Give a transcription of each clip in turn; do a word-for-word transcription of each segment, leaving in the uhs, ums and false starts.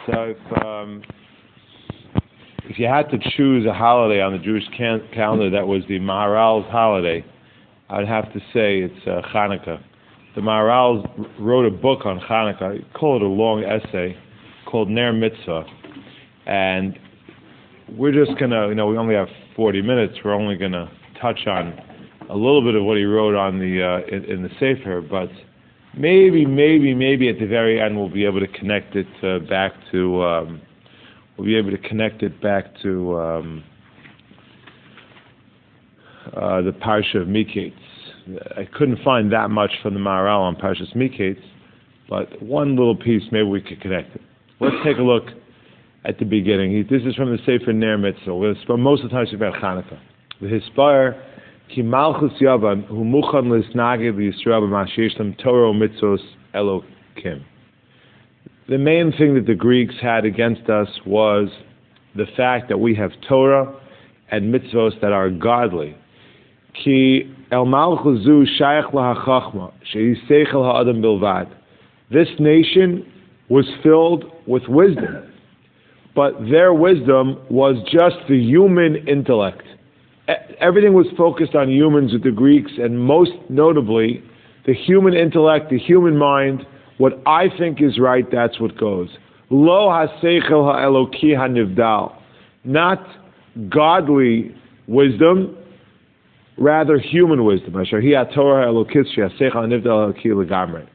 So if um, if you had to choose a holiday on the Jewish can- calendar that was the Maharal's holiday, I'd have to say it's uh, Hanukkah. The Maharal wrote a book on Hanukkah. I call it a long essay called Ner Mitzvah, and we're just gonna, you know, we only have forty minutes. We're only gonna touch on a little bit of what he wrote on the uh, in, in the Sefer, but maybe, maybe, maybe at the very end we'll be able to connect it uh, back to. Um, we'll be able to connect it back to um, uh, the Parsha of Miketz. I couldn't find that much from the Maharal on Parshas Miketz, but one little piece maybe we could connect it. Let's take a look at the beginning. He, this is from the Sefer Ner Mitzvah. We'll spend most of the time about Hanukkah. The Hispar ki malchus yavan hu muchan lisnagid liyisrael b'mashiishlam Torah mitzvos Elokim. The main thing that the Greeks had against us was the fact that we have Torah and mitzvos that are godly. Ki el malchus zu shayach lahachachma shehi seichel ha'adam bilvad. This nation was filled with wisdom, but their wisdom was just the human intellect. Everything was focused on humans with the Greeks, and most notably, the human intellect, the human mind. What I think is right, that's what goes. Lo ha-seichel ha-eloki ha-nivdal. Not godly wisdom, rather human wisdom. Asher hi ha-torah ha-elokis she-ha-seichel ha-nivdal ha-eloki legamrei.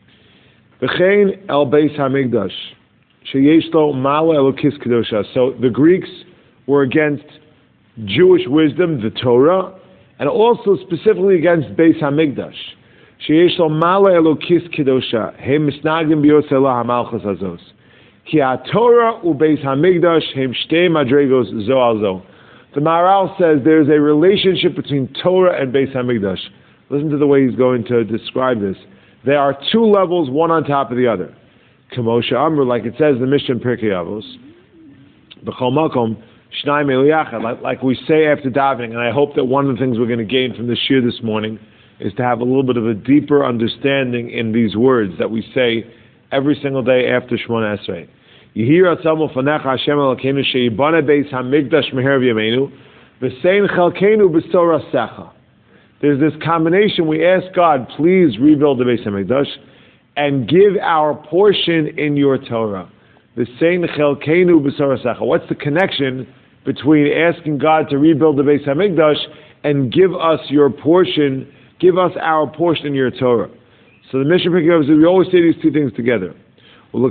V'chein el beis ha-migdash sheyesh lo ma'ala elokis kedosha. So the Greeks were against Jewish wisdom, the Torah, and also specifically against Beis Hamikdash. Sheyesh lo ma'ala elokis kedosha hem misnagdim biyos elah hamalchus hazos. Ki haTorah uBeis Hamikdash hem shtei madregos zo al zo. The Maharal says there is a relationship between Torah and Beis Hamikdash. Listen to the way he's going to describe this. There are two levels, one on top of the other. Kamosha Amr, like it says in the Mishnah Pirkei Avos, b'chol makom shnayim eliyachad, like, like we say after davening, and I hope that one of the things we're going to gain from this shir this morning is to have a little bit of a deeper understanding in these words that we say every single day after Shemona Esrei. Yehir atzam ufanecha Hashem Elokeinu sheyibana beis hamikdash meher v'yameinu v'sein chalkeinu b'storah secha. There's this combination. We ask God, please rebuild the Beis Hamikdash and give our portion in your Torah. What's the connection between asking God to rebuild the Beis Hamikdash and give us your portion, give us our portion in your Torah? So the Mishnah Pirkei says we always say these two things together. El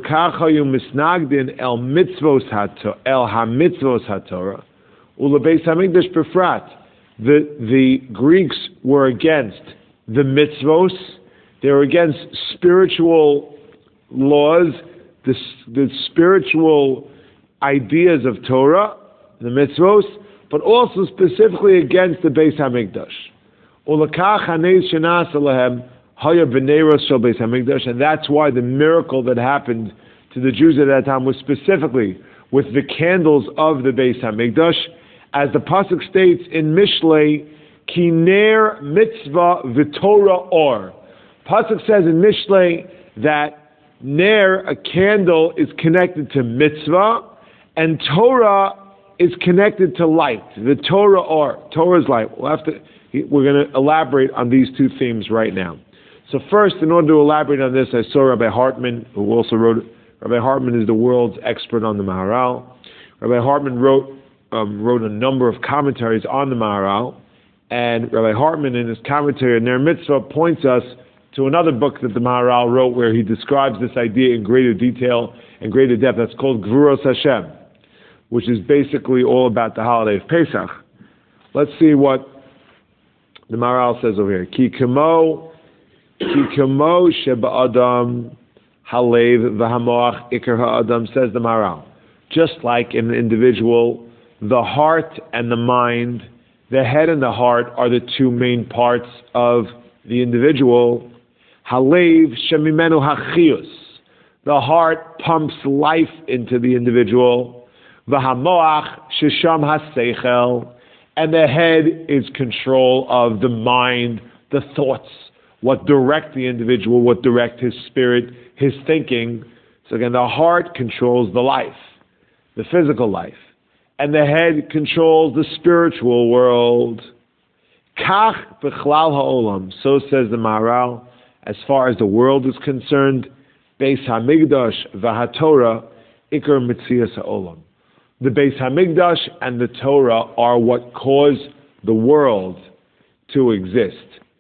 mitzvos el hamitzvos haTorah ula Beis Hamikdash befrat. The the Greeks were against the mitzvos. They were against spiritual laws, the, the spiritual ideas of Torah, the mitzvos, but also specifically against the Beis Hamikdash. And that's why the miracle that happened to the Jews at that time was specifically with the candles of the Beis Hamikdash, as the pasuk states in Mishlei, Ki ner mitzvah v'torah or. Pasuk says in Mishlei that ner, a candle, is connected to mitzvah, and Torah is connected to light. The Torah or Torah is light. We'll have to. We're going to elaborate on these two themes right now. So first, in order to elaborate on this, I saw Rabbi Hartman, who also wrote. Rabbi Hartman is the world's expert on the Maharal. Rabbi Hartman wrote um, wrote a number of commentaries on the Maharal, and Rabbi Hartman, in his commentary on Ner Mitzvah, points us to another book that the Maharal wrote where he describes this idea in greater detail and greater depth. That's called Gvuros Hashem, which is basically all about the holiday of Pesach. Let's see what the Maharal says over here. Ki kamo, ki kamo sheba adam halev v'hamoach ikar ha'adam, says the Maharal. Just like in an individual, the heart and the mind, the head and the heart are the two main parts of the individual. Halev shemimenu hachius, the heart pumps life into the individual. V'hamoach shesham haseichel, and the head is control of the mind, the thoughts, what direct the individual, what direct his spirit, his thinking. So again, the heart controls the life, the physical life, and the head controls the spiritual world. Kach b'chlal ha'olam, so says the Maharal, as far as the world is concerned, Beis Hamikdash v'haTorah ikar mitzias ha'olam. The Beis Hamikdash and the Torah are what cause the world to exist.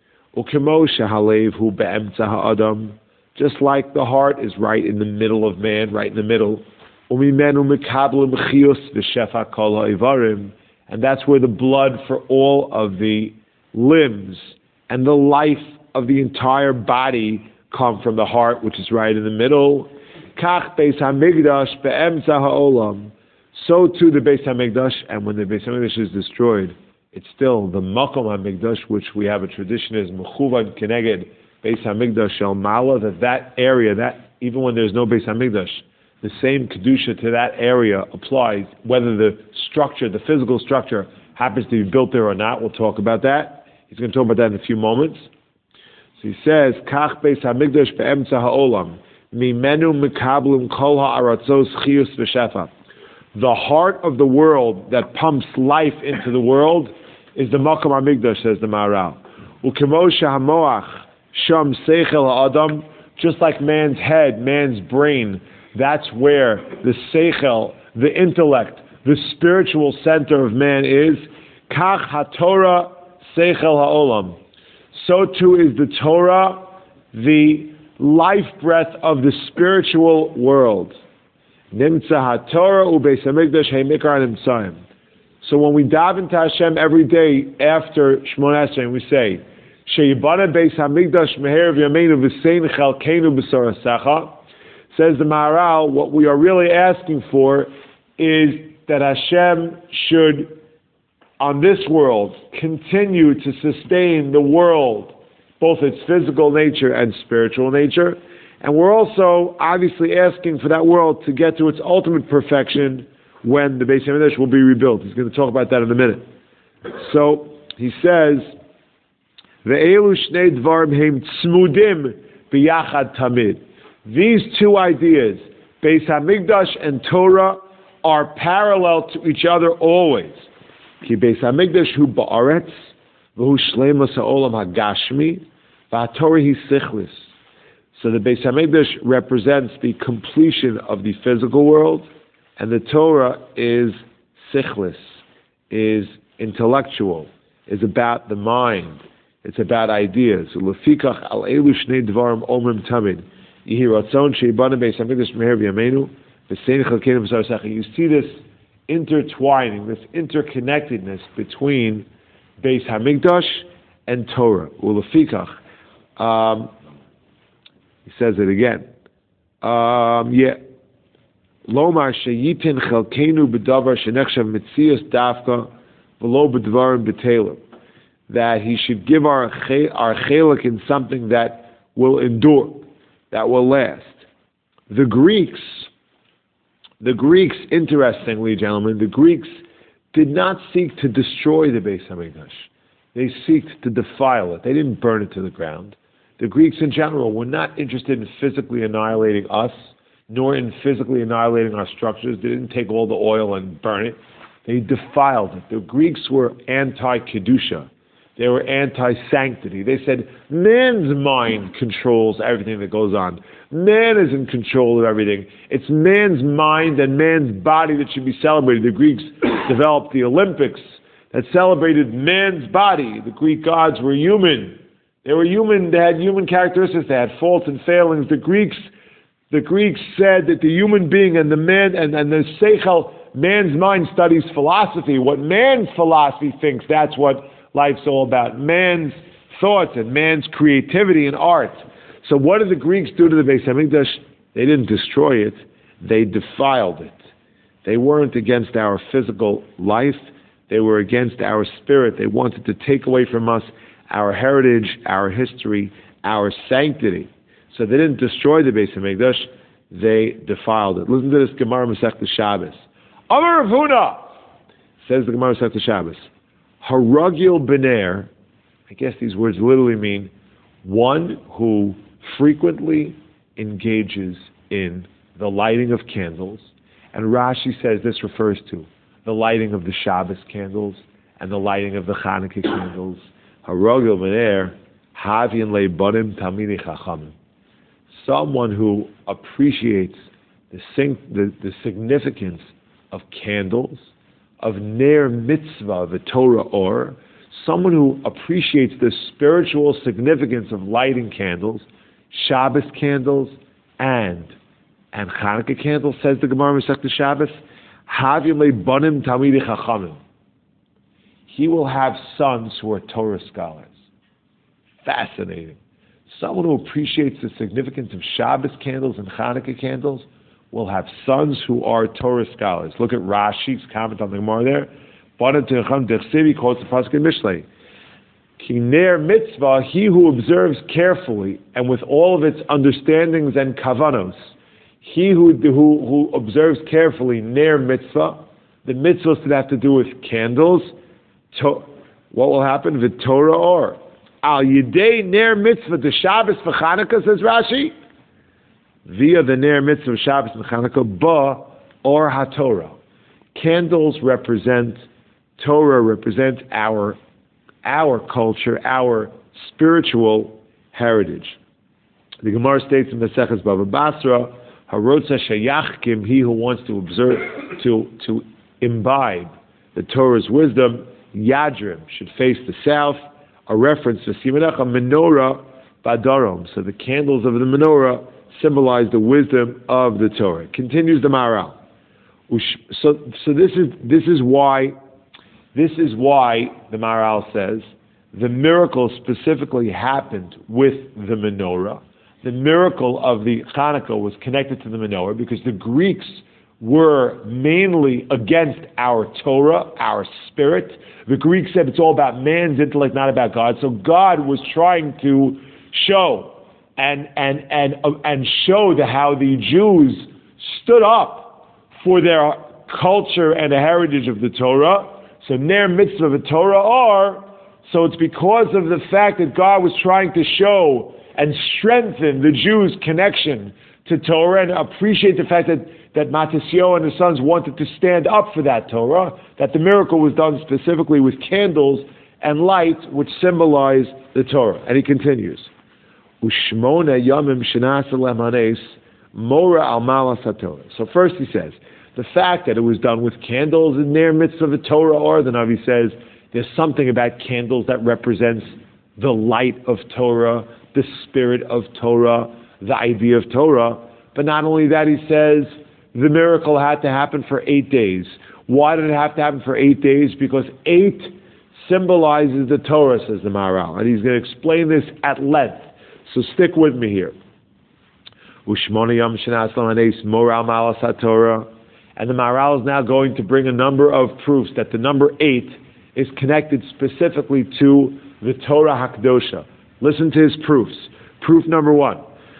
Ukemo shehalev hu be'emtza ha'adam, just like the heart is right in the middle of man, right in the middle. Umimenu mekablim chiyus v'shefa kol ha'ivarim, and that's where the blood for all of the limbs and the life of the entire body come from the heart, which is right in the middle. Kach Beis Hamikdash be'emtza ha'olam. So too the Beis Hamikdash, and when the Beis Hamikdash is destroyed, it's still the Makom Hamikdash, which we have a tradition is Mechuvan Keneged Beis Hamikdash Shel Mala, that that area, that even when there's no Beis Hamikdash, the same Kedusha to that area applies, whether the structure, the physical structure, happens to be built there or not. We'll talk about that. He's going to talk about that in a few moments. So he says, Kach Beis Hamikdash be'emtza ha'olam, mimenu mekablim kol ha'aratzos chiyus v'shefa. The heart of the world that pumps life into the world is the Makom HaMikdash, says the Maharal. Ukemo shehamoach sham seichel ha'adam, just like man's head, man's brain, that's where the seichel, the intellect, the spiritual center of man is. Kach haTorah seichel ha'olam. So too is the Torah, the life breath of the spiritual world. Nimtza haTorah uBeis Hamikdash heimikar nimtzayim. So when we daven to Hashem every day after Shmoneh Esrei, we say, Sheyibana Beis Hamikdash meher v'yameinu v'sein chalkeinu b'sorasecha. Says the Maharal, what we are really asking for is that Hashem should, on this world, continue to sustain the world, both its physical nature and spiritual nature. And we're also obviously asking for that world to get to its ultimate perfection when the Beis Hamikdash will be rebuilt. He's going to talk about that in a minute. So he says, Ve'elu shnei dvarim heim tzmudim b'yachad tamid. These two ideas, Beis Hamikdash and Torah, are parallel to each other always. Ki Beis Hamikdash hu ba'aretz, v'hu shleimus ha'olam ha'gashmi, v'ha'torah hi sichlis. So the Beis Hamikdash represents the completion of the physical world, and the Torah is sichlis, is intellectual, is about the mind, it's about ideas. Lefikach al elu shnei dvarim omrim tamid. You see this intertwining, this interconnectedness between Beis Hamikdash and Torah. Um, he says it again. Um, yeah. Lomar sheyitin chelkenu b'davar shenechshav mitzias dafka v'lo b'dvarim b'telim. That he should give our our chelik in something that will endure, that will last. The Greeks, the Greeks, interestingly, gentlemen, the Greeks did not seek to destroy the Beis Hamikdash. They seeked to defile it. They didn't burn it to the ground. The Greeks in general were not interested in physically annihilating us, nor in physically annihilating our structures. They didn't take all the oil and burn it. They defiled it. The Greeks were anti-Kedusha. They were anti-sanctity. They said, man's mind controls everything that goes on. Man is in control of everything. It's man's mind and man's body that should be celebrated. The Greeks developed the Olympics that celebrated man's body. The Greek gods were human. They were human. They had human characteristics. They had faults and failings. The Greeks, the Greeks said that the human being and the man and, and the seichel, man's mind studies philosophy. What man's philosophy thinks, that's what life's all about. Man's thoughts and man's creativity and art. So what did the Greeks do to the Beis Hamikdash? They didn't destroy it. They defiled it. They weren't against our physical life. They were against our spirit. They wanted to take away from us our heritage, our history, our sanctity. So they didn't destroy the Beis Hamikdash. They defiled it. Listen to this Gemara Masechta Shabbos. Amar Rav Huna, says the Gemara Masechta Shabbos. Haragil Bener, I guess these words literally mean one who frequently engages in the lighting of candles, and Rashi says this refers to the lighting of the Shabbos candles and the lighting of the Chanukah candles. Harogel Mener, Havin Leibonim Tamini Chachamim. Someone who appreciates the, the, the significance of candles, of Ner Mitzvah, the Torah or, someone who appreciates the spiritual significance of lighting candles, Shabbos candles, and and Chanukah candles, says the Gemara Masechta Shabbos, Havim Leibonim Tamidi Chachamim. He will have sons who are Torah scholars. Fascinating. Someone who appreciates the significance of Shabbos candles and Chanukah candles will have sons who are Torah scholars. Look at Rashi's comment on the Gemara there. Banim Teicham Dechsivi quotes the pasuk in Mishlei. Ki ner mitzvah, he who observes carefully and with all of its understandings and kavanos, he who, who, who observes carefully ner mitzvah, the mitzvahs that have to do with candles, to, what will happen? The Torah or al yidei ner mitzvah the Shabbos for Chanukah, says Rashi, via the ner mitzvah of Shabbos and Chanukah, ba or haTorah. Candles represent Torah, represent our our culture, our spiritual heritage. The Gemara states in Maseches Bava Basra, Harotza Shayachkim, he who wants to observe, to to imbibe the Torah's wisdom, Yadrim should face the south, a reference to Simanecha Menorah Badarom. So the candles of the menorah symbolize the wisdom of the Torah. Continues the Maharal. So, so this is this is why this is why the Maharal says the miracle specifically happened with the menorah. The miracle of the Chanukah was connected to the menorah because the Greeks were mainly against our Torah, our spirit. The Greeks said it's all about man's intellect, not about God. So God was trying to show and and and uh, and show the, how the Jews stood up for their culture and the heritage of the Torah. So ner mitzvah of the Torah are, so it's because of the fact that God was trying to show and strengthen the Jews' connection to Torah and appreciate the fact that, that Matisyahu and his sons wanted to stand up for that Torah, that the miracle was done specifically with candles and lights which symbolize the Torah. And he continues, Ushmona yamim shenasa lemanes mora al malas haTorah. So first he says, the fact that it was done with candles in their midst of the Torah, or the Navi says, there's something about candles that represents the light of Torah, the spirit of Torah, the idea of Torah. But not only that, he says, the miracle had to happen for eight days. Why did it have to happen for eight days? Because eight symbolizes the Torah, says the Maharal. And he's going to explain this at length. So stick with me here. Ushmona yom shenas lamanes moral malas haTorah. And the Maharal is now going to bring a number of proofs that the number eight is connected specifically to the Torah HaKdosha. Listen to his proofs. Proof number one.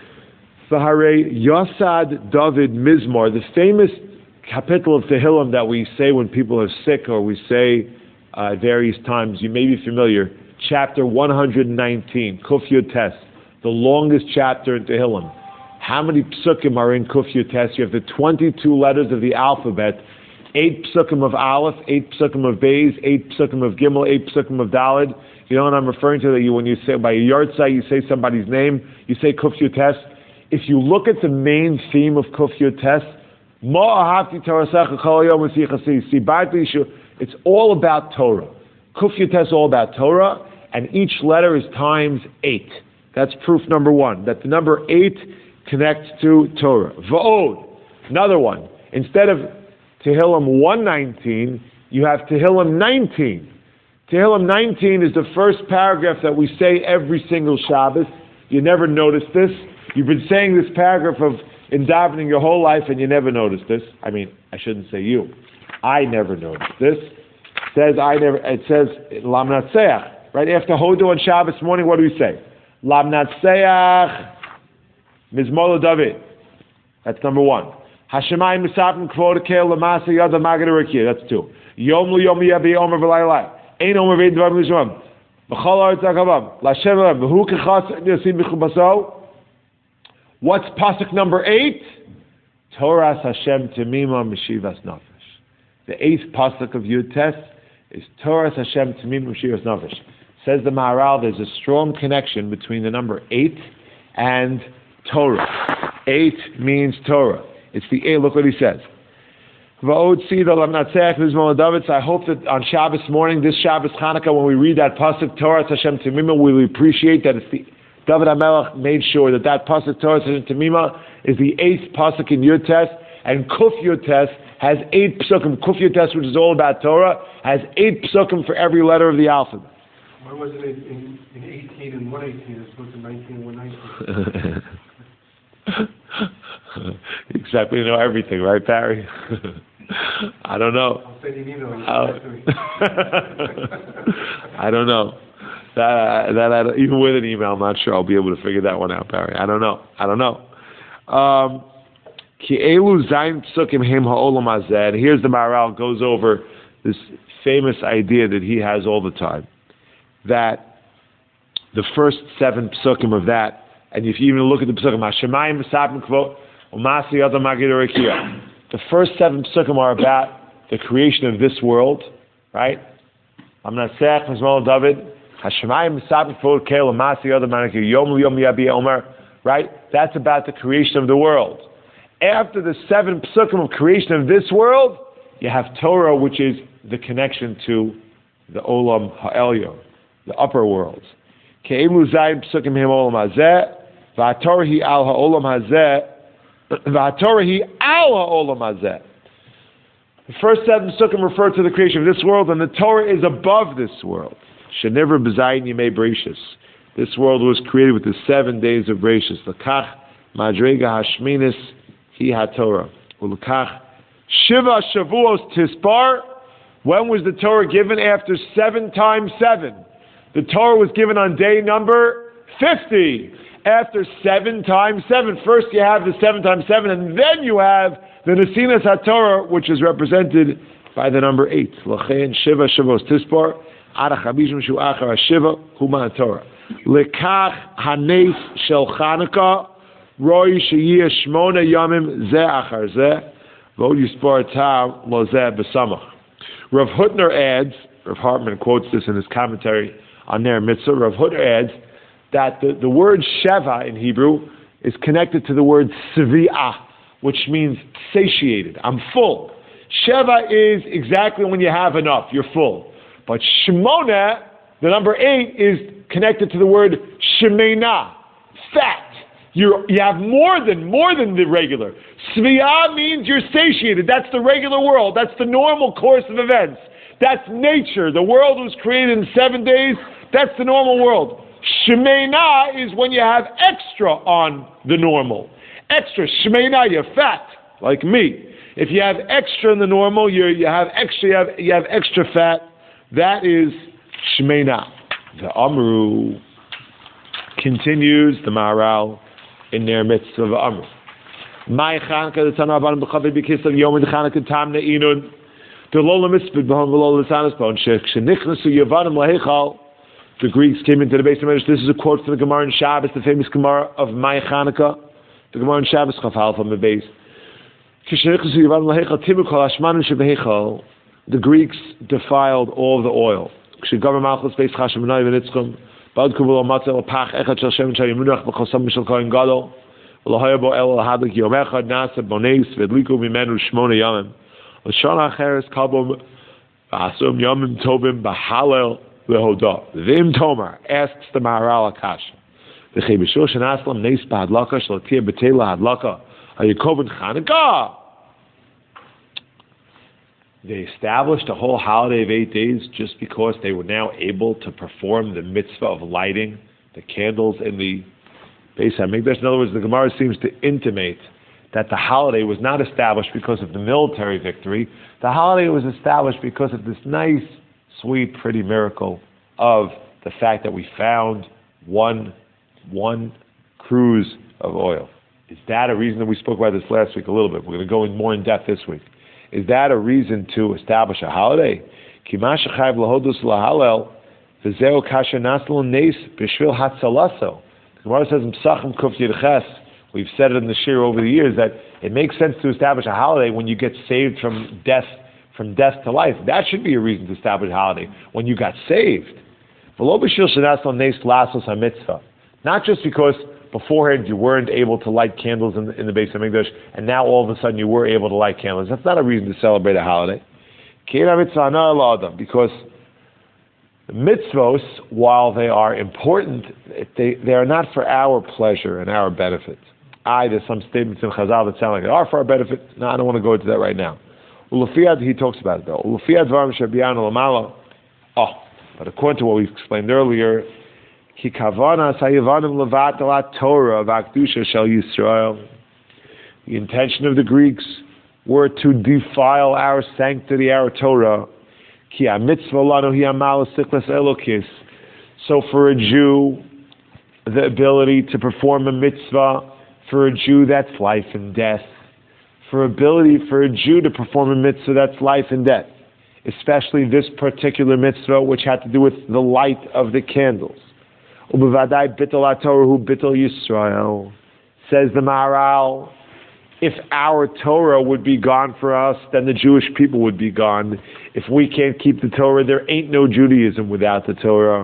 V'harei Yosad David Mizmor, the famous capital of Tehillim that we say when people are sick or we say uh, at various times, you may be familiar, chapter one hundred nineteen, Kuf Yud Tes, the longest chapter in Tehillim. How many psukim are in Kuf Yud Tes? You have the twenty-two letters of the alphabet, eight psukim of Aleph, eight psukim of Beis, eight psukim of Gimel, eight psukim of Daled. You know what I'm referring to? That you, when you say by a yahrzeit, you say somebody's name, you say Kuf Yud Tes. If you look at the main theme of Kuf Yud Tes, it's all about Torah. Kuf Yud Tes is all about Torah, and each letter is times eight. That's proof number one, that the number eight connects to Torah. Va'od, another one. Instead of Tehillim one nineteen, you have Tehillim nineteen. Tehillim nineteen is the first paragraph that we say every single Shabbos. You never noticed this. You've been saying this paragraph of in davening your whole life, and you never noticed this. I mean, I shouldn't say you. I never noticed this. It says I never. It says Lamnatseach. Right after Hodu on Shabbos morning, what do we say? Lamnatseach Mizmor David. That's number one. Hashemayim Misapim Kvod Kel Lamasa Yad Magad Rekia. That's two. Yom Lu Yom Yabi Omer V'Laylai. Ein Omer Vein Dvar Mishram. B'Chol Haaretz Hakavam. L'Hashem Elam. V'Hu Kechas Yasim B'Chubaso. What's pasuk number eight? Toras Hashem Temima Meshivas Nafesh. The eighth pasuk of Yud Tes is Toras Hashem Temima Meshivas Nafesh. Says the Maharal, there's a strong connection between the number eight and Torah. Eight means Torah. It's the eight. Look what he says. I hope that on Shabbos morning, this Shabbos Chanukah, when we read that pasuk Torah Hashem Temima, we'll appreciate that it's the David HaMelech made sure that that pasuk Torah Hashem Temima is the eighth pasuk in Yud Tes, and Kuf Yud Tes has eight psukim. Kuf Yud Tes, which is all about Torah, has eight psukim for every letter of the alphabet. Why wasn't it in, in eighteen and one eighteen as opposed to nineteen and one nineteen? Except we know everything, right, Barry? I don't know. I'll send you an email. I don't know. That, that I, even with an email, I'm not sure I'll be able to figure that one out, Barry. I don't know. I don't know. Um, here's the Maharal goes over this famous idea that he has all the time, that the first seven psukim of that, and if you even look at the psukim, the first seven psukim are about the creation of this world, right? Right? That's about the creation of the world. After the seven psukim of creation of this world, you have Torah, which is the connection to the Olam Ha'elyon, the upper worlds. The first seven psukim refer to the creation of this world, and the Torah is above this world. Shenever b'zayin yimei Bereishis. This world was created with the seven days of Bereishis. L'kach madrega hashminis hi haTorah. U'l'kach shiva shavuos tispar. When was the Torah given? After seven times seven. The Torah was given on day number fifty. After seven times seven. First you have the seven times seven, and then you have the Nesinas HaTorah, which is represented by the number eight. L'chein shiva shavuos tispar. Arach habishim shu achar hashiva huma haTorah. Lekach hanes shel Chanukah roi sheyeh shmona yamim zeh achar zeh v'od yispar tam lo zeh b'samach. Rav Hutner adds, Rav Hartman quotes this in his commentary on Ner Mitzvah. Rav Hutner adds that the, the word sheva in Hebrew is connected to the word sevi'ah, which means satiated. I'm full. Sheva is exactly when you have enough, you're full. But Shemona, the number eight, is connected to the word Shemena, fat. You you have more than more than the regular. Sviyah means you're satiated. That's the regular world. That's the normal course of events. That's nature. The world was created in seven days. That's the normal world. Shemena is when you have extra on the normal. Extra. Shemena, you're fat, like me. If you have extra in the normal, you you have extra. You have, you have extra fat. That is Shemena. The Amru continues, the Maharal, in their midst of Amru. My Chanukah, the Tana Rabbanan b'Chavei b'Kislev Yom Chanukah Tam Ne'inun the Lola Mitzvah b'Hom v'Lo L'Sanas Bon Shenichnasu Yavanim Laheichal. The Greeks came into the base of Medrash. This is a quote from the Gemara in Shabbos, the famous Gemara of My Chanukah. The Gemara in Shabbos Chaf Hal from the base. Shenichnasu Yavanim Laheichal Timu Kol Hashmanim Shebeheichal. The Greeks defiled all of the oil. Vim Tomar asks the Maharal Akasha. They established a whole holiday of eight days just because they were now able to perform the mitzvah of lighting the candles in the Beis HaMikdash. In other words, the Gemara seems to intimate that the holiday was not established because of the military victory. The holiday was established because of this nice, sweet, pretty miracle of the fact that we found one, one cruise of oil. Is that a reason that we spoke about this last week a little bit? We're going to go in more in depth this week. Is that a reason to establish a holiday? The Gemara says, We've said it in the shir over the years that it makes sense to establish a holiday when you get saved from death, from death to life. That should be a reason to establish a holiday when you got saved. Not just because beforehand you weren't able to light candles in the, in the Beis Hamikdash, and now all of a sudden you were able to light candles. That's not a reason to celebrate a holiday. Because the mitzvos, while they are important, they, they are not for our pleasure and our benefit. I, there's some statements in Chazal that sound like they are for our benefit. No, I don't want to go into that right now. Ulufiyad, he talks about it though. Ulufiyad varam shabiyan lamalo. Oh, but according to what we explained earlier, ki kavana sayivanim levat Torah v'akdusha shel Yisrael. The intention of the Greeks were to defile our sanctity, our Torah. Ki mitzvah lanu hi amal siklas elokis. So for a Jew, the ability to perform a mitzvah, for a Jew that's life and death. For ability for a Jew to perform a mitzvah that's life and death. Especially this particular mitzvah, which had to do with the light of the candles. Ubevadai bittul Torah hu bittul Yisrael. Says the Maharal, if our Torah would be gone for us, then the Jewish people would be gone. If we can't keep the Torah, there ain't no Judaism without the Torah.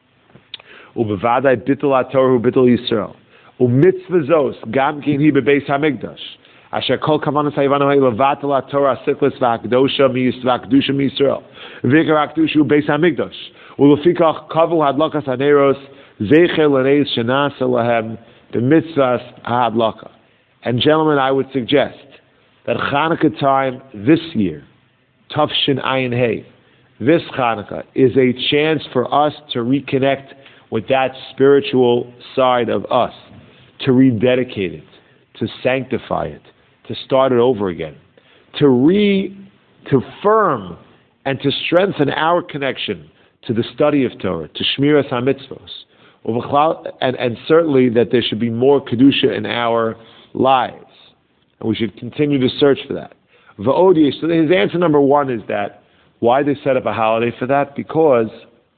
Ubevadai bittul Torah hu bittul Yisrael. Umitzvah gam kin hi bebeis hamikdash. Asher kol kavanas hayvanu hay levatel Torah siklas v'akdosha v'akdusha miyisrael. V'ikar akdushu beis hamikdash. Ulefikach kavu hadlakas haneros zeicher l'neis shenasa lahem b'mitzvahs hadlaka. And gentlemen, I would suggest that Chanukah time this year, Tafshin Ayin Hey, this Chanukah is a chance for us to reconnect with that spiritual side of us, to rededicate it, to sanctify it, to start it over again, to re, to firm and to strengthen our connection to the study of Torah, to Shmiras HaMitzvos, and, and certainly that there should be more Kedusha in our lives. And we should continue to search for that. V'odi, so his answer number one is that, why they set up a holiday for that? Because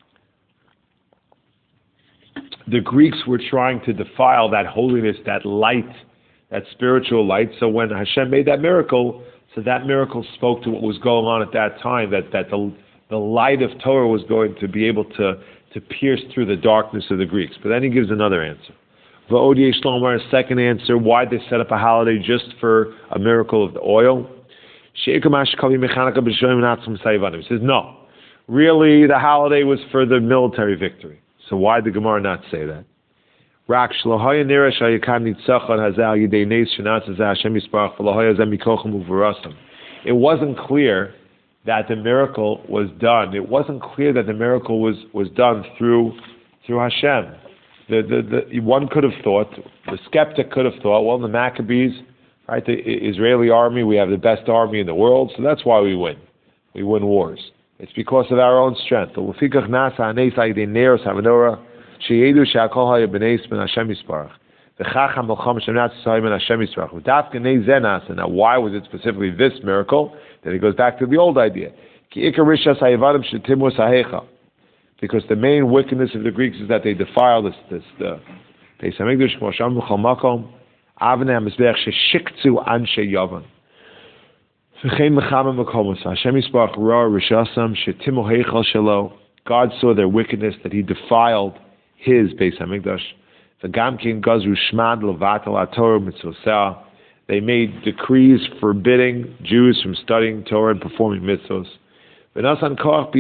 the Greeks were trying to defile that holiness, that light, that spiritual light. So when Hashem made that miracle, so that miracle spoke to what was going on at that time, that, that the, the light of Torah was going to be able to, to pierce through the darkness of the Greeks. But then he gives another answer. V'odi Shlomo, a second answer, why they set up a holiday just for a miracle of the oil. He says, no, really the holiday was for the military victory. So why did the Gemara not say that? It wasn't clear that the miracle was done. It wasn't clear that the miracle was, was done through through Hashem. The, the, the, one could have thought, the skeptic could have thought, well, the Maccabees, right, the Israeli army, we have the best army in the world, so that's why we win. We win wars. It's because of our own strength. The now, why was it specifically this miracle? Then he goes back to the old idea. Because the main wickedness of the Greeks is that they defile this, this the Beis Hamikdash, Mosham B'chol Makom, Avnei HaMizbeach sheshikzu anshe Yavan. V'chein mechama mekomos. Hashem Yisparach ra rishasam shetimu heichal shelo. God saw their wickedness, that He defiled His Beis Hamikdash. V'gamkin gazru shmad levatel Torah mitzvosah. They made decrees forbidding Jews from studying Torah and performing mitzvos. Interesting.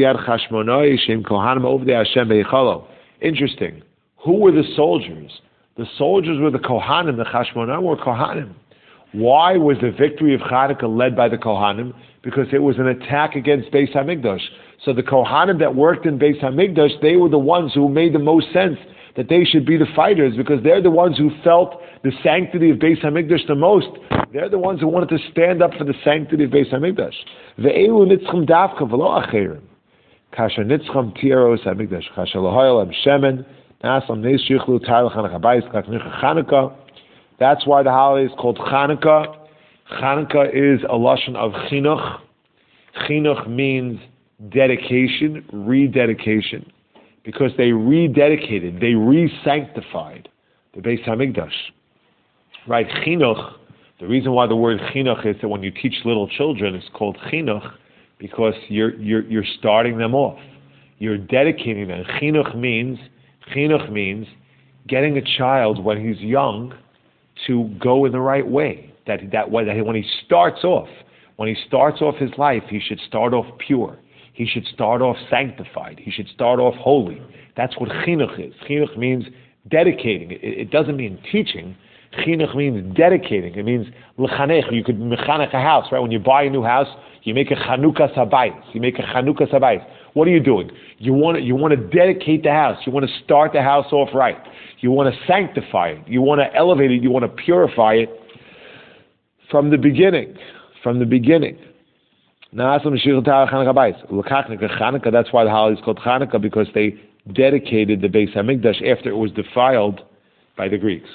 Who were the soldiers? The soldiers were the Kohanim. The Chashmonaim were Kohanim. Why was the victory of Chanukah led by the Kohanim? Because it was an attack against Beis Hamikdash. So the Kohanim that worked in Beis Hamikdash, they were the ones who made the most sense that they should be the fighters, because they're the ones who felt the sanctity of Beis Hamikdash the most. They're the ones who wanted to stand up for the sanctity of Beis Hamikdash. Ve'elu nitzcham davka v'lo acherim. Kasher nitzcham tiaros Hamikdash. Kasher lohoyel am shemen. Nasam neis shichlu tayl Chanukah bayis kaknicha Chanukah. That's why the holiday is called Chanukah. Chanukah is a lashon of chinuch. Chinuch means dedication, rededication. Because they rededicated, they re-sanctified the Beis Hamikdash. right? Chinuch, the reason why the word chinuch is that when you teach little children, it's called chinuch, because you're, you're, you're starting them off. You're dedicating them. Chinuch means, chinuch means getting a child when he's young to go in the right way. That, that way, that when he starts off, when he starts off his life, he should start off pure. He should start off sanctified. He should start off holy. That's what chinuch is. Chinuch means dedicating. It, it doesn't mean teaching. Chinuch means dedicating. It means l'chanech. You could mechanech a house, right? When you buy a new house, you make a Chanukah Sabayis. You make a Chanukah Sabayis. What are you doing? You want to, you want to dedicate the house. You want to start the house off right. You want to sanctify it. You want to elevate it. You want to purify it from the beginning. From the beginning. That's why the holiday is called Chanukah, because they dedicated the Beis Hamikdash after it was defiled by the Greeks.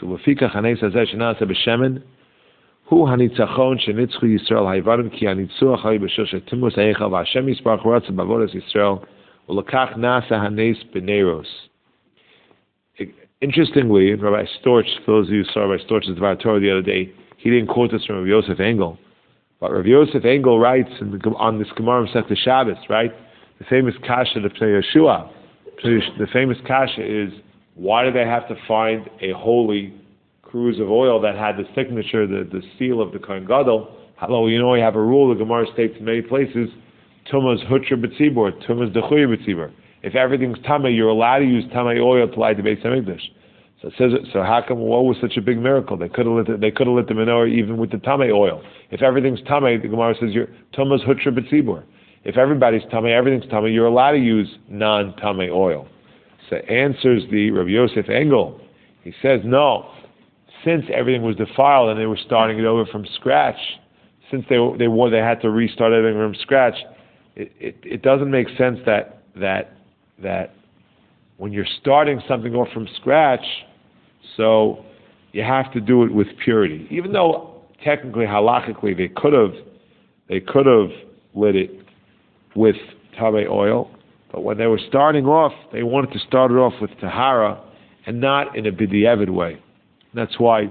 Hu hanitzachon shenitzchu Yisrael ha'ivadim ki hanitzuach ha'i b'shil shetimus ha'echal v'Hashem yisparach ratza b'avodas Yisrael u'lekach nasa hanes b'neiros. Interestingly, Rabbi Storch, for those of you who saw Rabbi Storch's Dvar Torah the other day, he didn't quote this from Rabbi Yosef Engel, but Rabbi Yosef Engel writes in the, on this Gemara Masechta Shabbos, right? The famous kasha of Pnei Yeshua. The famous kasha is, why do they have to find a holy cruse of oil that had the signature, the, the seal of the Kohen Gadol? Hello, you know we have a rule, the Gemara states in many places, Tumas Hutra B'tzibur, Tumas Dechuya B'tzibur. If everything's Tameh, you're allowed to use Tameh oil to light the Beis Hamikdash. So it says, so how come, what was such a big miracle? They could have lit the, they could have lit the menorah even with the Tameh oil. If everything's Tameh, the Gemara says, you're Tumas Hutra B'tzibur. If everybody's Tameh, everything's Tameh, you're allowed to use non-Tameh oil. So answers the Rabbi Yosef Engel. He says, no. Since everything was defiled and they were starting it over from scratch, since they they they had to restart everything from scratch, it, it, it doesn't make sense that that that when you're starting something off from scratch, so you have to do it with purity. Even though technically, halachically, they could have they could have lit it with Tameh oil, but when they were starting off, they wanted to start it off with tahara and not in a b'diavad way. That's why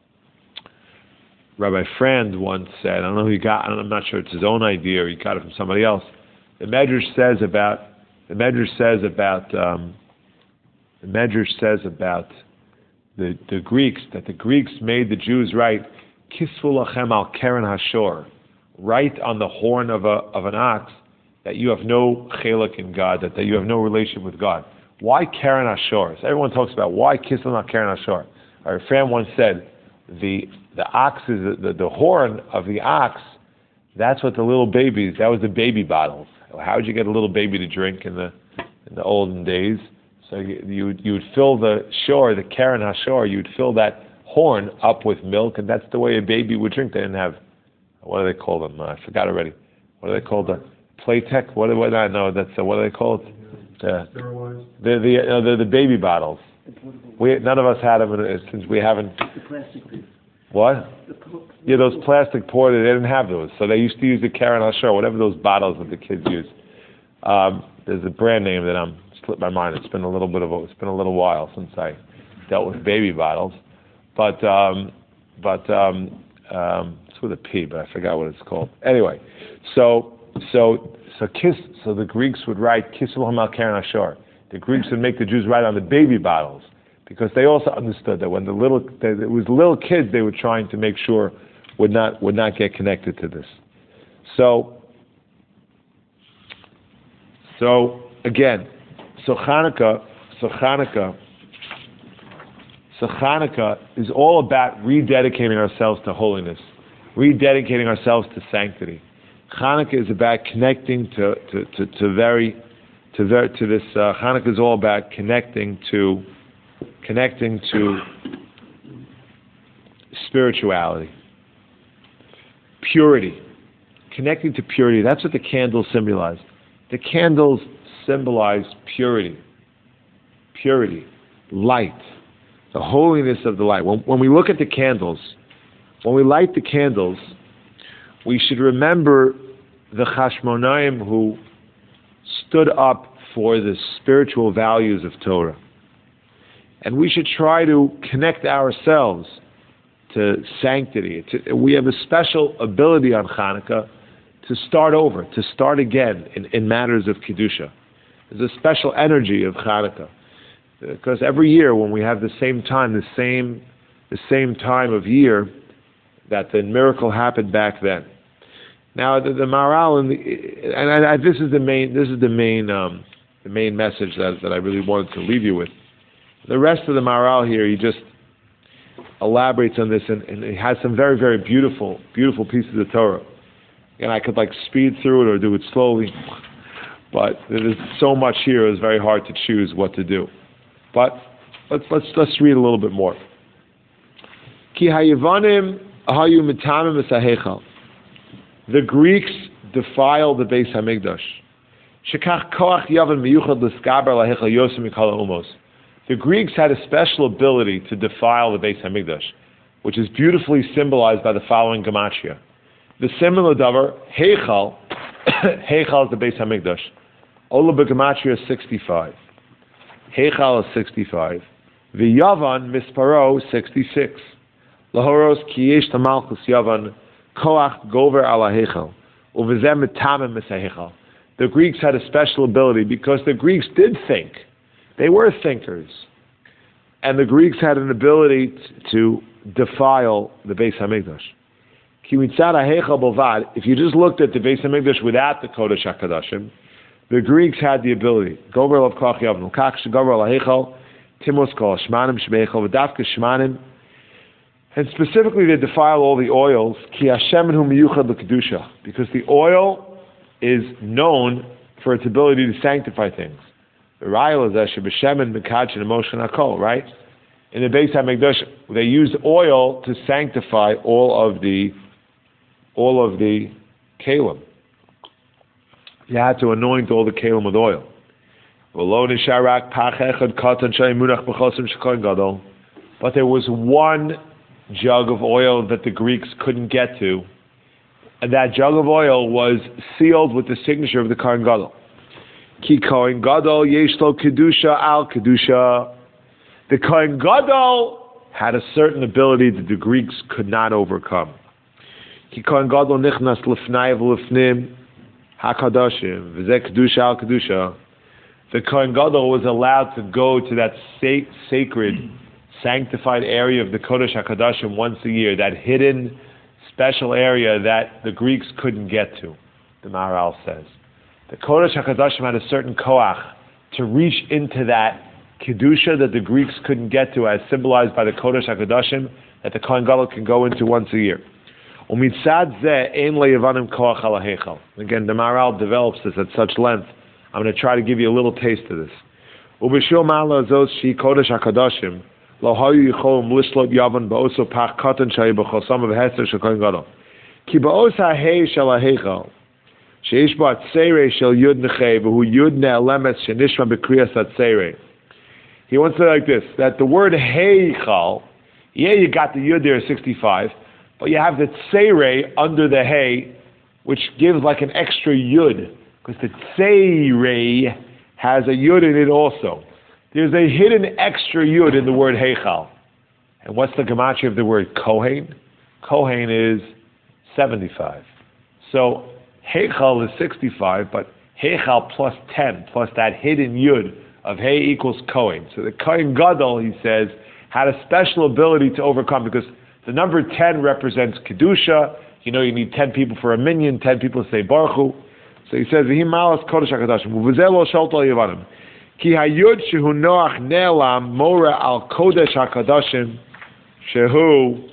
Rabbi Frand once said, I don't know who he got, I'm not sure it's his own idea or he got it from somebody else. The Medrash says about the Medrash says about um, the Medrash says about the the Greeks, that the Greeks made the Jews write Kisvu lachem al keren hashor, write on the horn of a of an ox that you have no chelik in God, that, that you have no relation with God. Why keren hashor? So everyone talks about why Kisvu al keren hashor. Our friend once said, the the ox is the, the, the horn of the ox. That's what the little babies. That was the baby bottles. How would you get a little baby to drink in the in the olden days? So you you would, you would fill the shore, the keren hashor. You would fill that horn up with milk, and that's the way a baby would drink. They didn't have, what do they call them? Uh, I forgot already. What do they call the Playtech? What do what? I know that's uh, what are they called? The the the, uh, the the baby bottles. We none of us had them uh, since we haven't. The plastic. What? Yeah, those plastic porters. They didn't have those, so they used to use the keren hashor, whatever those bottles that the kids use. Um, there's a brand name that I'm slipped my mind. It's been a little bit of a, it's been a little while since I dealt with baby bottles, but um, but um, um, it's with a P, but I forgot what it's called. Anyway, so so so kiss. So the Greeks would write Kisvu al keren hashor. The Greeks would make the Jews write on the baby bottles, because they also understood that when the little, they, it was little kids, they were trying to make sure would not would not get connected to this. So, so again, so Hanukkah, so Hanukkah, so Hanukkah is all about rededicating ourselves to holiness, rededicating ourselves to sanctity. Hanukkah is about connecting to to to, to very to very to this. Uh, Hanukkah is all about connecting to. Connecting to spirituality, purity, connecting to purity. That's what the candles symbolize. The candles symbolize purity, purity, light, the holiness of the light. When, when we look at the candles, when we light the candles, we should remember the Chashmonaim who stood up for the spiritual values of Torah. And we should try to connect ourselves to sanctity. It's, we have a special ability on Hanukkah to start over, to start again in, in matters of Kedusha. There's a special energy of Hanukkah. Because every year when we have the same time, the same the same time of year, that the miracle happened back then. Now the, the Maharal and, the, and I, I, this is the main this is the main um, the main message that that I really wanted to leave you with. The rest of the Maharal here, he just elaborates on this, and, and he has some very very beautiful beautiful pieces of Torah. And I could like speed through it or do it slowly, but there's so much here. It's very hard to choose what to do. But let's let's let's read a little bit more. Ki hayavanim ahayu mitamim esahechal. The Greeks defiled the Beis Hamikdash. Shekach koach yavan miyuchad l'skaber lahechal yosem mikol umos. The Greeks had a special ability to defile the Beis Hamikdash, which is beautifully symbolized by the following gematria. The similar davar heichal, heichal is the Beis Hamikdash. Ola b'gematria is sixty-five. Heichal is sixty-five. V'yavan misparo sixty-six. Lahoros kiyesh tamalchus yavan koach gover ala heichal. Uvizem mitamim misaheichal. The Greeks had a special ability because the Greeks did think. They were thinkers. And the Greeks had an ability t- to defile the Beis Hamikdash. Ki mitzad ha'heichal bovad, if you just looked at the Beis Hamikdash without the Kodesh HaKadoshim, the Greeks had the ability. Gover of koach yavan, kach shegover ala heichal, timos kol shmanim shebeichal, v'davka shmanim. And specifically they defile all the oils, ki Hashem hu miyuchad l'kedusha, because the oil is known for its ability to sanctify things. The rayal is that shebeshemen mekadsh and emotion hakol, right? In the Beis Hamikdash, they used oil to sanctify all of the all of the kalim. You had to anoint all the kalim with oil. But there was one jug of oil that the Greeks couldn't get to, and that jug of oil was sealed with the signature of the Kohen Gadol. Ki Kohen Gadol yesh lo kedusha al kedusha. The Kohen Gadol had a certain ability that the Greeks could not overcome. Ki Kohen Gadol nichnas lefnai v'lefnim hakadoshim v'zeh kedusha al kedusha. The Kohen Gadol was allowed to go to that sa- sacred, sanctified area of the Kodesh HaKadoshim once a year, that hidden, special area that the Greeks couldn't get to, the Maharal says. The Kodesh HaKadoshim had a certain koach to reach into that Kedusha that the Greeks couldn't get to, as symbolized by the Kodesh HaKadoshim, that the Kohen Gadol can go into once a year. Umitzad zeh ein le'yevanim koach ala heichal. Again, the Maharal develops this at such length. I'm going to try to give you a little taste of this. Ubishul ma'ala zos shi Kodesh HaKadoshim lo hayu yichol mlishlot yavan ba'oso pach katan shayi b'chosam v'hester shel Kohen Gadol. Ki ba'os ha'hei shel ha'heichal sheish bo atzerei shel yud nechei v'hu yud ne'elemet shenishma b'kriyas atzerei. He wants to say like this, that the word heichal, yeah, you got the yud there, sixty-five, but you have the tzerei under the hay, which gives like an extra yud, because the tzerei has a yud in it also. There's a hidden extra yud in the word heichal. And what's the gematria of the word kohen? Kohen is seventy-five. So heichal is sixty-five, but heichal plus ten, plus that hidden yud of hay equals kohen. So the Kohen Gadol, he says, had a special ability to overcome, because the number ten represents kedusha. You know, you need ten people for a minyan, ten people to say baruch hu. So he says, "V'hi malas kodesh hakadoshim, u'v'zeh lo sholto yevanim, ki hayud shehu noach ne'elam mora al kodesh hakadoshim shehu."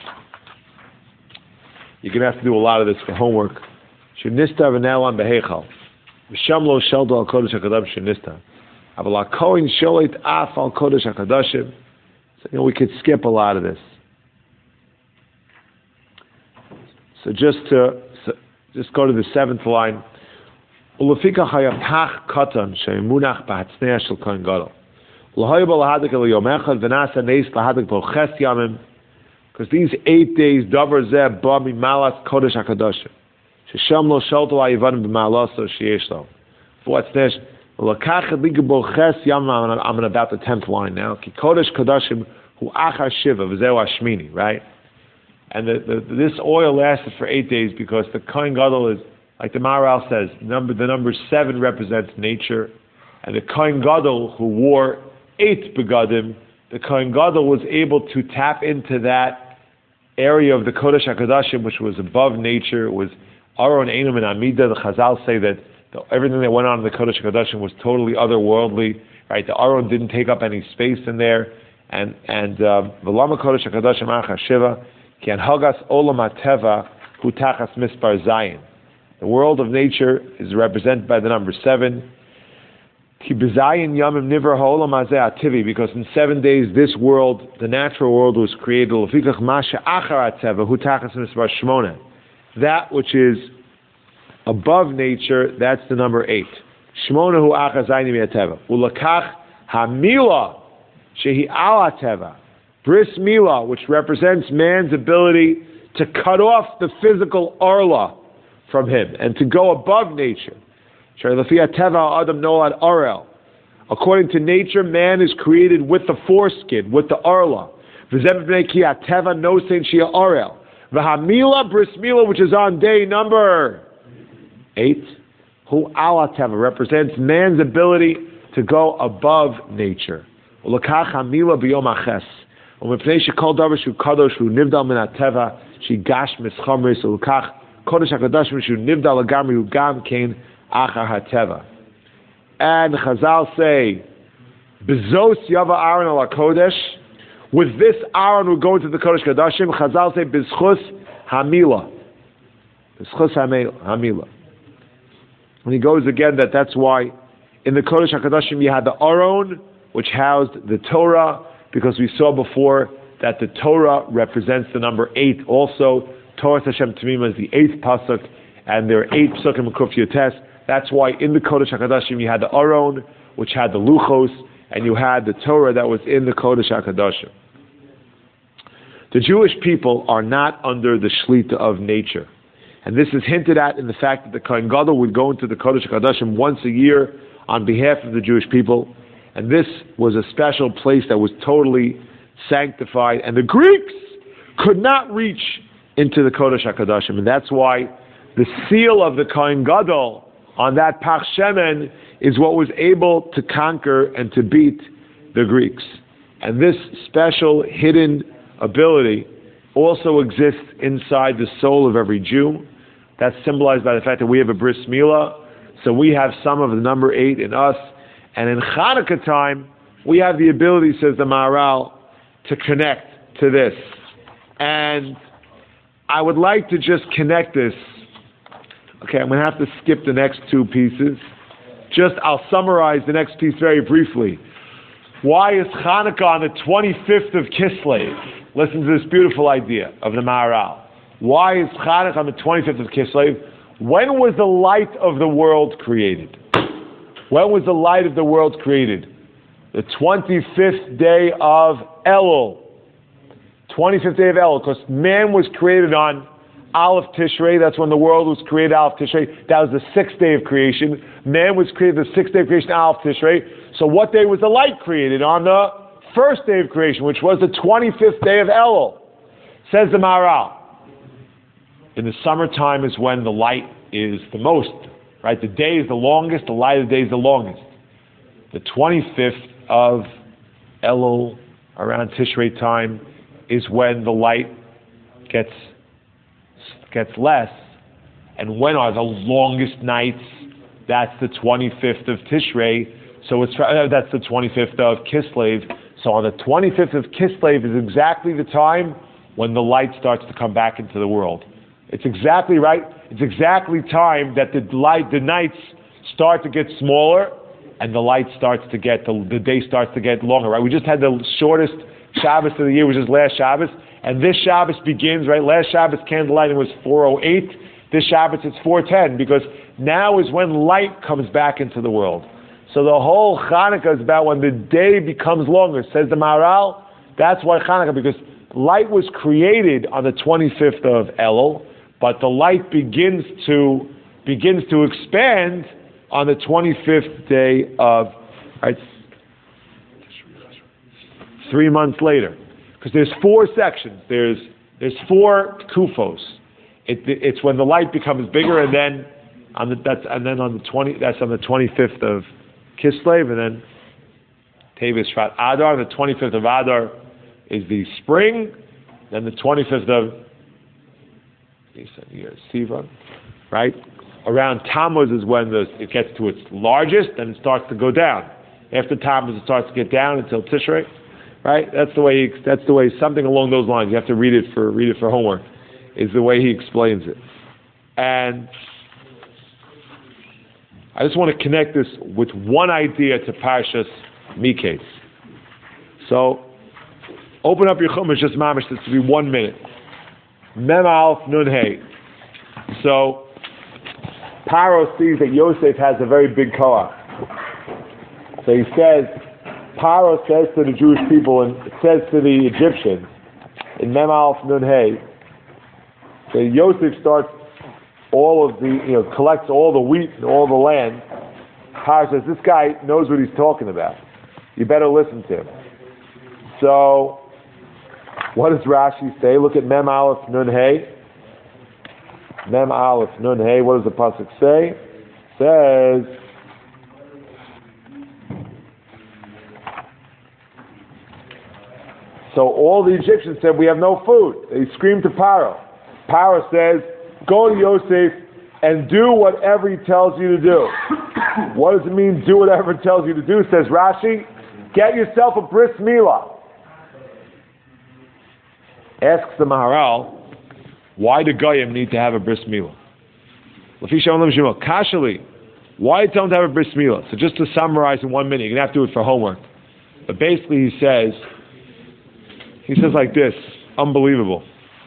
You're going to have to do a lot of this for homework. Shenista v'ne'elam beheichal, v'sham lo sholto al kodesh hakadoshim shenista, aval ha'kohen sholit af al kodesh hakadoshim. So you know, we could skip a lot of this. So just to so just go to the seventh line. Ulafika hayatach katan shemunach b'hatznei shel Kohen Gadol. L'hoy bo lahadik el yom echad v'nasa neis lahadik bo ches yamim. Because these eight days davar zeh ba mimalas kodesh hakadoshim shesham lo sholto ha'yivanim b'malaso sheyesh lo. For hatznei l'kach liga bo ches yamim. I'm about the tenth line now. Ki kodesh kadashim hu achar shiva v'zeu hashmini. Right. And the, the, this oil lasted for eight days because the Kohen Gadol is, like the Maharal says, number, the number seven represents nature. And the Kohen Gadol who wore eight begadim, the Kohen Gadol was able to tap into that area of the Kodesh HaKodashim, which was above nature. It was Aron, Einam, and Amida. The Chazal say that the, everything that went on in the Kodesh HaKodashim was totally otherworldly. Right? The Aron didn't take up any space in there. And and V'lama Kodesh HaKodashim Archa Shiva Ki Hagas Olam HaTeva Hu Tachas Mispar Zayin. The world of nature is represented by the number seven. Because in seven days this world, the natural world, was created. That which is above nature, that's the number eight. Bris Milah, which represents man's ability to cut off the physical arla from him and to go above nature. According to nature, man is created with the foreskin, with the arla. V'hamila bris milah, which is on day number eight, who ala teva represents man's ability to go above nature. Ulakach hamila b'yom aches. Umepnei shekol davar shu kadosh hu nivdal min hateva shigash mischamris ulakach kodesh hakadashim shu nivdal lagamri hu gam kein achar hateva. And Chazal say, Bezos Yava Aaron ala Kodesh. With this Aaron will go into the Kodesh Kadashim. Chazal say, Bezchus Hamila. Bezchus Hamila. When he goes again, that that's why in the Kodesh HaKadashim you had the Aaron, which housed the Torah, because we saw before that the Torah represents the number eight also. Torah Hashem Tamima is the eighth pasuk, and there are eight psukim in Kuf Yotes. That's why in the Kodesh HaKadashim you had the Aron, which had the Luchos, and you had the Torah that was in the Kodesh HaKadashim. The Jewish people are not under the Shlita of nature. And this is hinted at in the fact that the Kohen Gadol would go into the Kodesh HaKadashim once a year on behalf of the Jewish people. And this was a special place that was totally sanctified. And the Greeks could not reach into the Kodesh HaKadashim. And that's why the seal of the Kohen Gadol on that Pach Shemen is what was able to conquer and to beat the Greeks. And this special hidden ability also exists inside the soul of every Jew. That's symbolized by the fact that we have a Bris Milah, so we have some of the number eight in us. And in Chanukah time, we have the ability, says the Maharal, to connect to this. And I would like to just connect this. Okay, I'm going to have to skip the next two pieces. Just, I'll summarize the next piece very briefly. Why is Hanukkah on the twenty-fifth of Kislev? Listen to this beautiful idea of the Maharal. Why is Hanukkah on the twenty-fifth of Kislev? When was the light of the world created? When was the light of the world created? The twenty-fifth day of Elul. twenty-fifth day of Elul, because man was created on Aleph Tishrei. That's when the world was created, Aleph Tishrei. That was the sixth day of creation. Man was created the sixth day of creation, Aleph Tishrei. So what day was the light created? On the first day of creation, which was the twenty-fifth day of Elul. Says the Maharal. In the summertime is when the light is the most, right? The day is the longest, the light of the day is the longest. The twenty-fifth of Elul, around Tishrei time, is when the light gets gets less. And when are the longest nights? That's the twenty-fifth of Tishrei. So it's uh, that's the twenty-fifth of Kislev. So on the twenty-fifth of Kislev is exactly the time when the light starts to come back into the world. It's exactly right. It's exactly time that the light, the nights start to get smaller, and the light starts to get the, the day starts to get longer. Right? We just had the shortest Shabbos of the year, which is last Shabbos, and this Shabbos begins right. Last Shabbos candlelighting was four oh eight. This Shabbos it's four ten, because now is when light comes back into the world. So the whole Hanukkah is about when the day becomes longer. Says the Maharal, that's why Hanukkah, because light was created on the twenty-fifth of Elul, but the light begins to begins to expand on the twenty-fifth day of, right, three months later. Because there's four sections. There's There's four kufos. It, it's when the light becomes bigger, and then on the that's and then on the twenty that's on the twenty-fifth of Kislev, and then Tevis Shvat Adar. The twenty-fifth of Adar is the spring. Then the twenty-fifth of Sivan, right? Around Tammuz is when the, it gets to its largest, and it starts to go down. After Tammuz, it starts to get down until Tishrei, right? That's the way. He, that's the way. Something along those lines. You have to read it for read it for homework. Is the way he explains it, and I just want to connect this with one idea to Parshas Miketz. So, open up your Chumash, just mamish. This will be one minute. Mem Aleph Nun Hey. So, Paro sees that Yosef has a very big koach. So he says, Paro says to the Jewish people, and it says to the Egyptians, in Mem Aleph Nun Hey, that Yosef starts all of the, you know, collects all the wheat and all the land. Paro says, this guy knows what he's talking about. You better listen to him. So, what does Rashi say? Look at Mem Aleph Nun Hey. Mem Aleph Nun Hey. What does the pasuk say? It says, so all the Egyptians said, we have no food. They screamed to Paro. Paro says, go to Yosef and do whatever he tells you to do. What does it mean, do whatever he tells you to do? Says Rashi, get yourself a bris milah. Asks the Maharal, why do Goyim need to have a bris milah? Lafisha Olam Shemo, Kashali, why don't have a bris milah? So just to summarize in one minute, you're going to have to do it for homework. But basically he says, he says like this, unbelievable.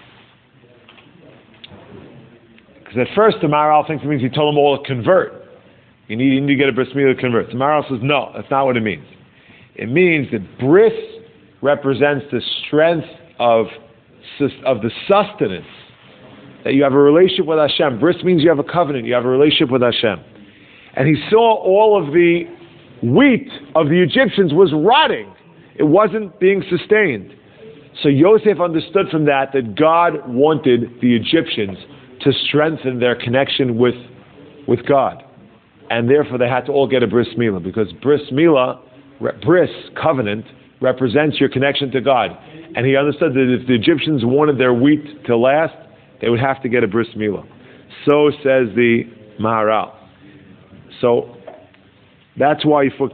Because at first the Maharal thinks it means he told them all to convert. You need, you need to get a bris milah to convert. The Maharal says, no, that's not what it means. It means that bris represents the strength of, of the sustenance. That you have a relationship with Hashem. Bris means you have a covenant, you have a relationship with Hashem. And he saw all of the wheat of the Egyptians was rotting. It wasn't being sustained. So Yosef understood from that that God wanted the Egyptians to strengthen their connection with, with God. And therefore they had to all get a bris milah, because bris milah, bris, covenant, represents your connection to God. And he understood that if the Egyptians wanted their wheat to last, they would have to get a bris milah. So says the Maharal. So that's why Yosef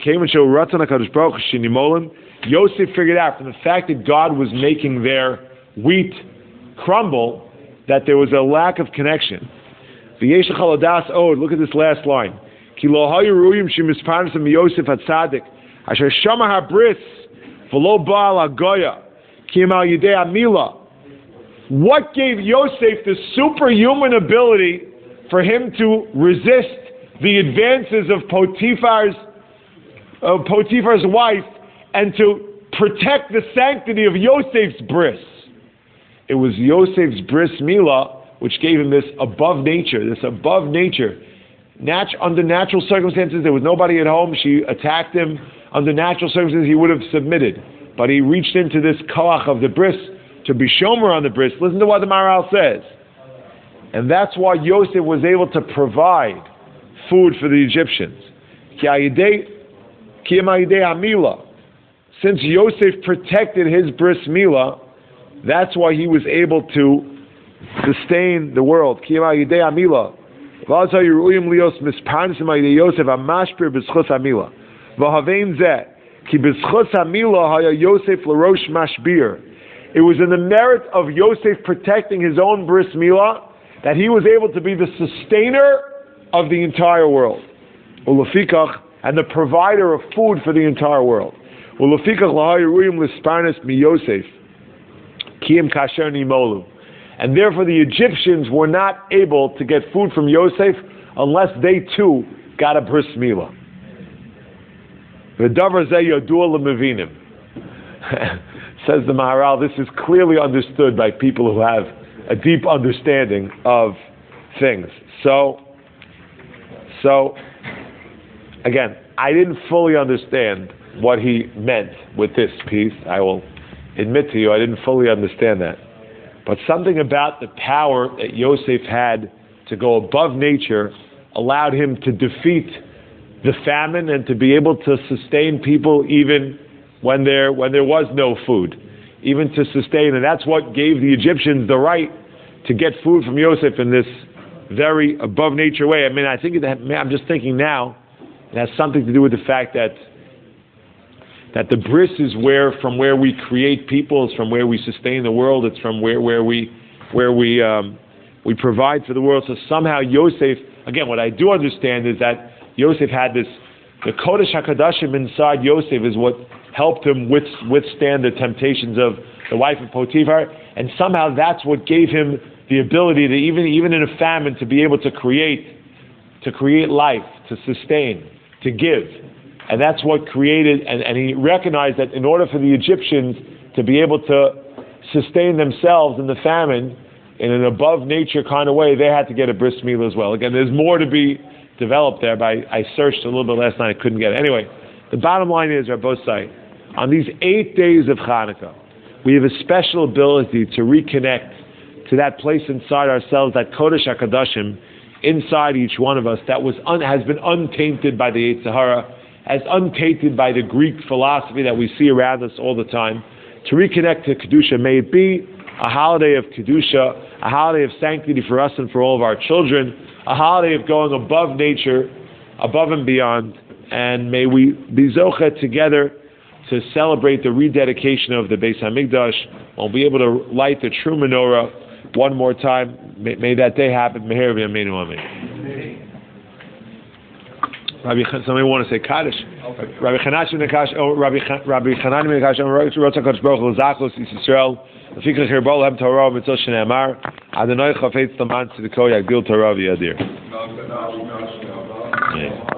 figured out from the fact that God was making their wheat crumble that there was a lack of connection. Look at this last line. What gave Yosef the superhuman ability for him to resist the advances of Potiphar's, of Potiphar's wife and to protect the sanctity of Yosef's bris? It was Yosef's bris milah which gave him this above nature, this above nature. Nat- under natural circumstances, there was nobody at home. She attacked him. Under natural circumstances, he would have submitted. But he reached into this koach of the bris to be shomer on the bris. Listen to what the Maharal says. And that's why Yosef was able to provide food for the Egyptians. Since Yosef protected his bris milah, that's why he was able to sustain the world. It was in the merit of Yosef protecting his own bris milah that he was able to be the sustainer of the entire world, and the provider of food for the entire world. And therefore the Egyptians were not able to get food from Yosef unless they too got a bris milah. Says the Maharal, this is clearly understood by people who have a deep understanding of things. So, so again, I didn't fully understand what he meant with this piece. I will admit to you, I didn't fully understand that. But something about the power that Yosef had to go above nature allowed him to defeat the famine and to be able to sustain people even when there when there was no food, even to sustain. And that's what gave the Egyptians the right to get food from Yosef in this very above nature way. I mean, I think that, I'm just thinking now, it has something to do with the fact that that the bris is where from where we create people, it's from where we sustain the world, it's from where where we where we um, we provide for the world. So somehow Yosef, again, what I do understand is that Yosef had this, the Kodesh HaKadoshim inside Yosef is what helped him with, withstand the temptations of the wife of Potiphar, and somehow that's what gave him the ability to even even in a famine to be able to create, to create life, to sustain, to give. And that's what created, and, and he recognized that in order for the Egyptians to be able to sustain themselves in the famine in an above nature kind of way, they had to get a bris milah as well. Again, there's more to be developed there, but I, I searched a little bit last night, I couldn't get it. Anyway, the bottom line is, Rabbosai, on these eight days of Hanukkah, we have a special ability to reconnect to that place inside ourselves, that Kodesh HaKadoshim, inside each one of us, that was un, has been untainted by the Yetzer Hara, as untainted by the Greek philosophy that we see around us all the time, to reconnect to Kedusha. May it be a holiday of Kedusha, a holiday of sanctity for us and for all of our children, a holiday of going above nature, above and beyond, and may we be zocha together to celebrate the rededication of the Beis HaMikdash. We'll be able to light the true menorah one more time. May, may that day happen. Meher v'yameinu amen. Rabbi, somebody want to say Kaddish? Okay. Rabbi Chanani Nekash, oh, Rabbi Rabbi Chanani Nekash, Rotz HaKadosh Baruch Hu L'Zachos Yisrael, L'fikach Hirbol Hem Torah Mitzvah Shneimar, Adonai Chafetz Taman Tzedeko Yagdil Torah V'Yadir.